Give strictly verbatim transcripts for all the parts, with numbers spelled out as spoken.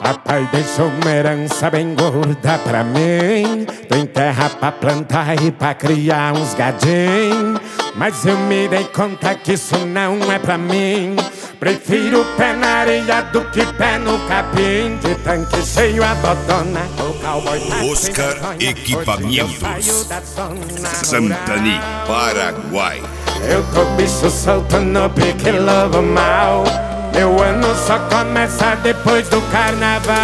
Papai deixou uma herança bem gorda pra mim. Tem terra pra plantar e pra criar uns gadinhos. Mas eu me dei conta que isso não é pra mim. Prefiro pé na areia do que pé no capim. De tanque cheio a botona, o cowboy tá Oscar Equipamentos, Santani, Paraguai. Eu tô bicho solto no pique lobo mal. Meu ano só começa depois do carnaval.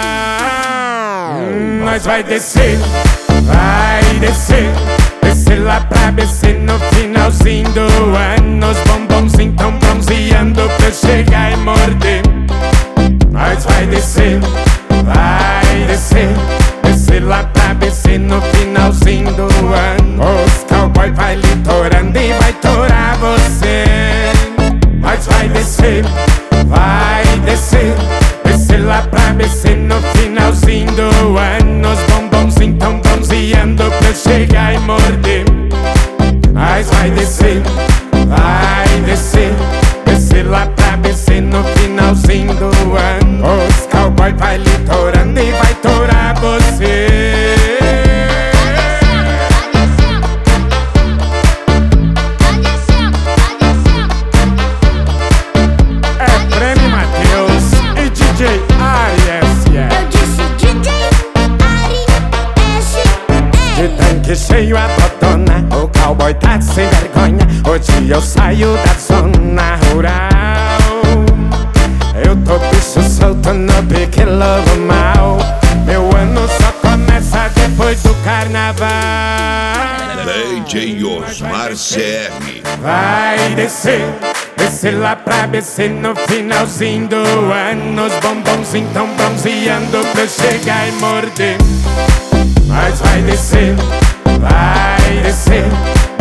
hum, Nós vai descer, vai descer. Descer lá pra B C no finalzinho do ano. Os bombonzinhos tão bronzeando pra eu chegar e morder. Nós vai descer, vai descer. Descer lá pra B C no finalzinho do ano. Os cowboy vai litorando e vai torar você. Nós vai descer, vai descer. Descer lá pra B C no finalzinho do ano. Os bombonzinhos tão bronzeando pra eu chegar e morder. Nós vai descer, vai descer. Descer lá pra B C no finalzinho do ano. Os cowboy vai litorando e vai torar você. De cheio a botona, o cowboy tá sem vergonha. Hoje eu saio da zona rural. Eu tô bicho solto no pique lobo mal. Meu ano só começa depois do carnaval. D J Osmar C R. Vai descer, descer lá pra B C no finalzinho do ano. Os bombonzinhos tão bronzeando pra eu chegar e morder. Mas vai descer, vai descer.